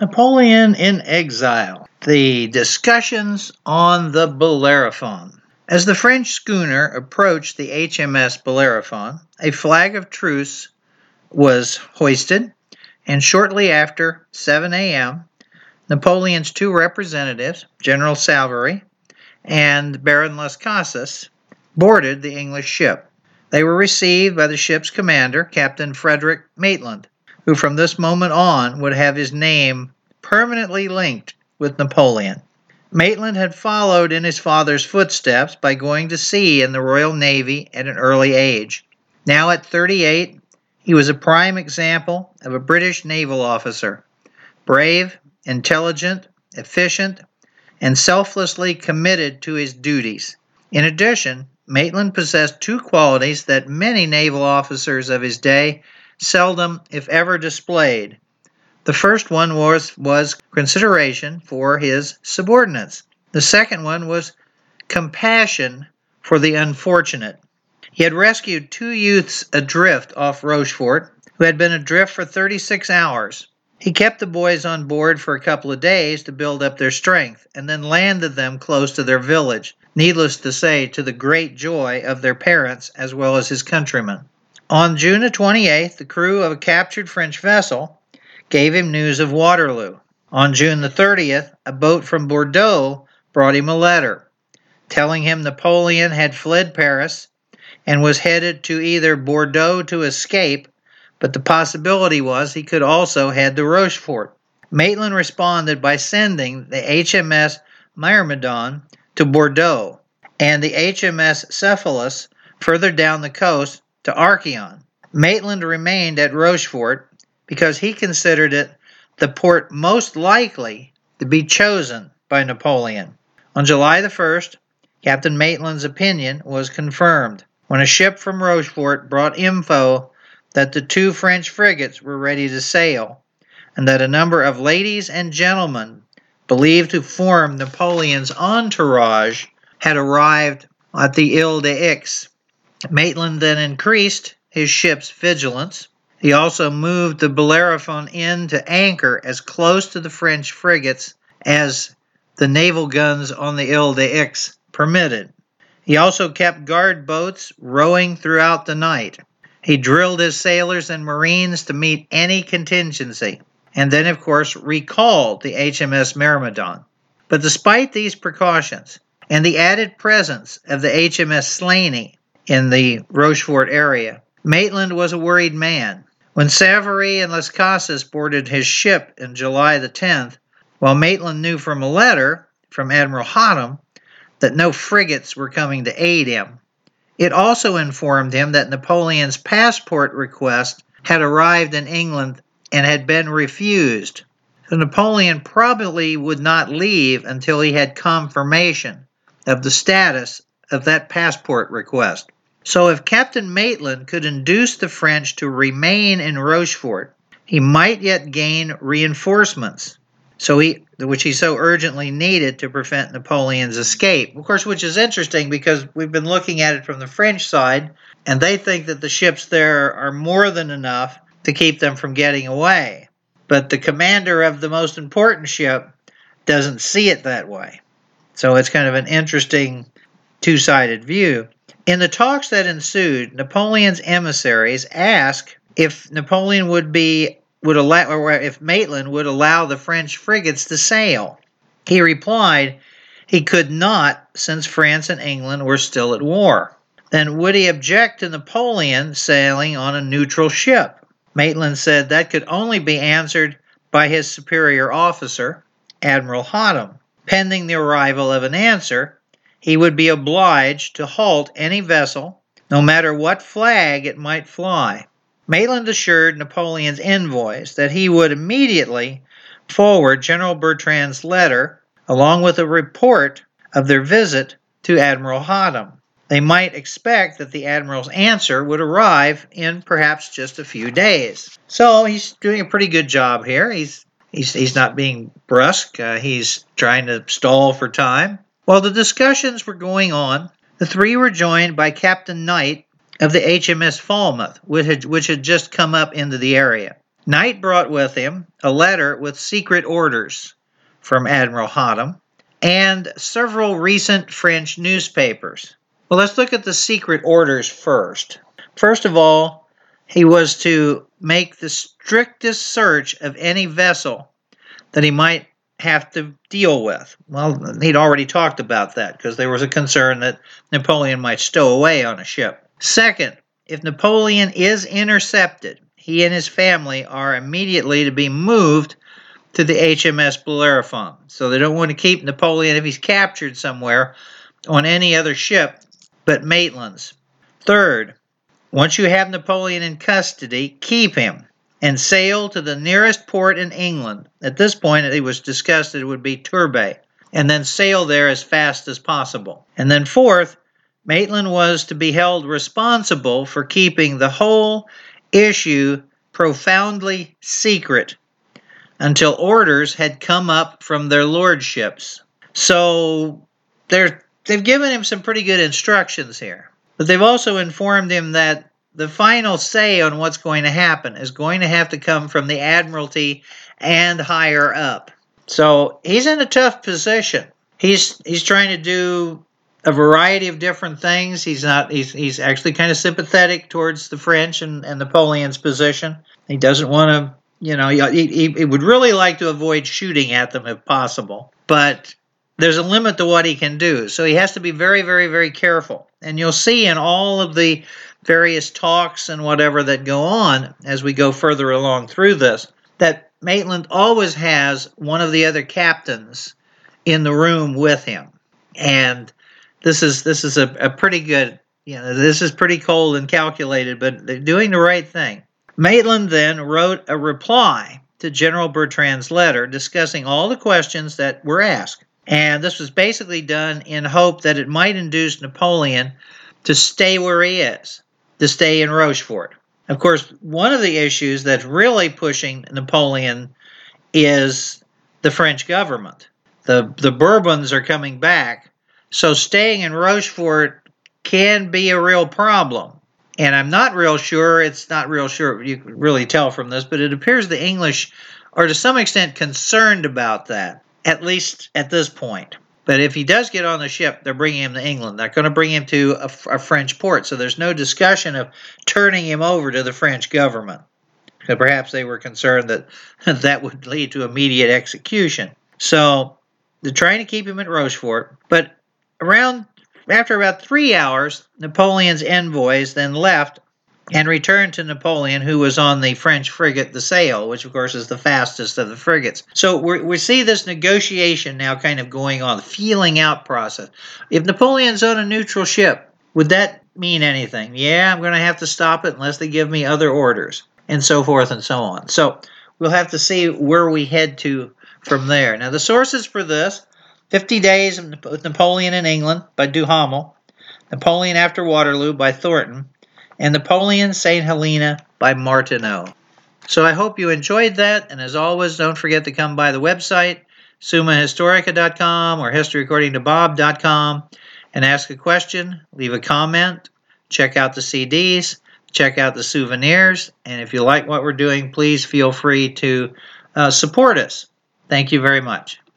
Napoleon in exile. The discussions on the Bellerophon. As the French schooner approached the HMS Bellerophon, a flag of truce was hoisted, and shortly after 7 a.m., Napoleon's two representatives, General Savary and Baron Las Casas, boarded the English ship. They were received by the ship's commander, Captain Frederick Maitland, who from this moment on would have his name permanently linked with Napoleon. Maitland had followed in his father's footsteps by going to sea in the Royal Navy at an early age. Now at 38, he was a prime example of a British naval officer, brave, intelligent, efficient, and selflessly committed to his duties. In addition, Maitland possessed two qualities that many naval officers of his day seldom, if ever, displayed. The first one was consideration for his subordinates. The second one was compassion for the unfortunate. He had rescued two youths adrift off Rochefort, who had been adrift for 36 hours. He kept the boys on board for a couple of days to build up their strength, and then landed them close to their village, needless to say, to the great joy of their parents as well as his countrymen. On June 28th, the crew of a captured French vessel gave him news of Waterloo. On June 30th, a boat from Bordeaux brought him a letter, telling him Napoleon had fled Paris and was headed to either Bordeaux to escape, but the possibility was he could also head to Rochefort. Maitland responded by sending the HMS Myrmidon to Bordeaux and the HMS Cephalus further down the coast to Archeon. Maitland remained at Rochefort because he considered it the port most likely to be chosen by Napoleon. On July the 1st, Captain Maitland's opinion was confirmed when a ship from Rochefort brought info that the two French frigates were ready to sail, and that a number of ladies and gentlemen believed to form Napoleon's entourage had arrived at the Ile d'Aix. Maitland then increased his ship's vigilance. He also moved the Bellerophon in to anchor as close to the French frigates as the naval guns on the Ile d'Aix permitted. He also kept guard boats rowing throughout the night. He drilled his sailors and marines to meet any contingency, and then, of course, recalled the HMS Myrmidon. But despite these precautions, and the added presence of the HMS Slaney in the Rochefort area, Maitland was a worried man. When Savary and Las Casas boarded his ship in July the 10th, while Maitland knew from a letter from Admiral Hotham that no frigates were coming to aid him, it also informed him that Napoleon's passport request had arrived in England and had been refused. So Napoleon probably would not leave until he had confirmation of the status of that passport request. So if Captain Maitland could induce the French to remain in Rochefort, he might yet gain reinforcements, which he so urgently needed to prevent Napoleon's escape. Of course, which is interesting because we've been looking at it from the French side, and they think that the ships there are more than enough to keep them from getting away. But the commander of the most important ship doesn't see it that way. So it's kind of an interesting two-sided view. In the talks that ensued, Napoleon's emissaries asked if Napoleon if Maitland would allow the French frigates to sail. He replied he could not, since France and England were still at war. Then would he object to Napoleon sailing on a neutral ship? Maitland said that could only be answered by his superior officer, Admiral Hotham. Pending the arrival of an answer, he would be obliged to halt any vessel, no matter what flag it might fly. Maitland assured Napoleon's envoys that he would immediately forward General Bertrand's letter, along with a report of their visit to Admiral Hotham. They might expect that the Admiral's answer would arrive in perhaps just a few days. So he's doing a pretty good job here. He's not being brusque. He's trying to stall for time. While the discussions were going on, the three were joined by Captain Knight of the HMS Falmouth, which had just come up into the area. Knight brought with him a letter with secret orders from Admiral Hotham and several recent French newspapers. Well, let's look at the secret orders first. First of all, he was to make the strictest search of any vessel that he might have to deal with. Well, he'd already talked about that because there was a concern that Napoleon might stow away on a ship. Second, if Napoleon is intercepted, he and his family are immediately to be moved to the HMS Bellerophon. So they don't want to keep Napoleon if he's captured somewhere on any other ship but Maitland's. Third, once you have Napoleon in custody, keep him and sail to the nearest port in England. At this point, it was discussed that it would be Torbay, and then sail there as fast as possible. And then fourth, Maitland was to be held responsible for keeping the whole issue profoundly secret until orders had come up from their lordships. So they've given him some pretty good instructions here. But they've also informed him that the final say on what's going to happen is going to have to come from the Admiralty and higher up. So he's in a tough position. He's trying to do a variety of different things. He's actually kind of sympathetic towards the French and Napoleon's position. He doesn't want to, he would really like to avoid shooting at them if possible. But there's a limit to what he can do. So he has to be very, very, very careful. And you'll see in all of the various talks and whatever that go on as we go further along through this, that Maitland always has one of the other captains in the room with him. And this is a pretty good, this is pretty cold and calculated, but they're doing the right thing. Maitland then wrote a reply to General Bertrand's letter discussing all the questions that were asked. And this was basically done in hope that it might induce Napoleon to stay where he is, to stay in Rochefort. Of course, one of the issues that's really pushing Napoleon is the French government. The Bourbons are coming back, so staying in Rochefort can be a real problem. And I'm not real sure, you can really tell from this, but it appears the English are to some extent concerned about that, at least at this point. But if he does get on the ship, they're bringing him to England. They're going to bring him to a French port, so there's no discussion of turning him over to the French government. So perhaps they were concerned that that would lead to immediate execution. So they're trying to keep him at Rochefort, but after about 3 hours, Napoleon's envoys then left and returned to Napoleon, who was on the French frigate, the Sail, which of course is the fastest of the frigates. So we see this negotiation now kind of going on, the feeling out process. If Napoleon's on a neutral ship, would that mean anything? Yeah, I'm going to have to stop it unless they give me other orders, and so forth and so on. So we'll have to see where we head to from there. Now the sources for this: 50 Days with Napoleon in England by Duhamel, Napoleon After Waterloo by Thornton, and Napoleon St. Helena by Martineau. So I hope you enjoyed that, and as always, don't forget to come by the website, summahistorica.com or historyaccordingtobob.com, and ask a question, leave a comment, check out the CDs, check out the souvenirs, and if you like what we're doing, please feel free to support us. Thank you very much.